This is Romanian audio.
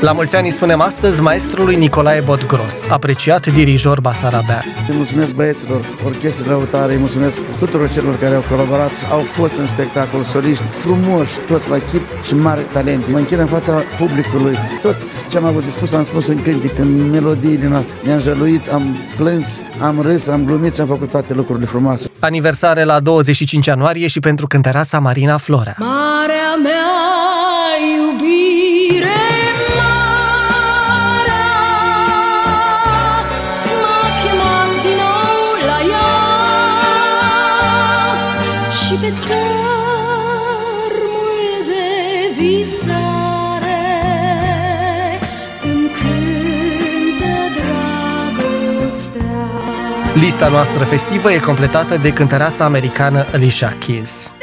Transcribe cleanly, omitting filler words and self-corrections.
La mulți ani îi spunem astăzi maestrului Nicolae Botgros, apreciat dirijor basarabean. Îi mulțumesc băieților, orchestrei Lăutare, îi mulțumesc tuturor celor care au colaborat, au fost în spectacol soliști, frumoși, toți la chip și mari talente. Mă închin în fața publicului. Tot ce am avut de spus am spus în cântic, în melodiile noastre. Mi-am jăluit, am plâns, am râs, am glumit și am făcut toate lucrurile frumoase. Aniversare la 25 ianuarie și pentru cântăreața Marina Florea. Marea mea iubire, marea m-a chemat din nou la ea și pe țărmul de visare îmi cântă dragostea. Lista noastră festivă e completată de cântăreața americană Alicia Keys.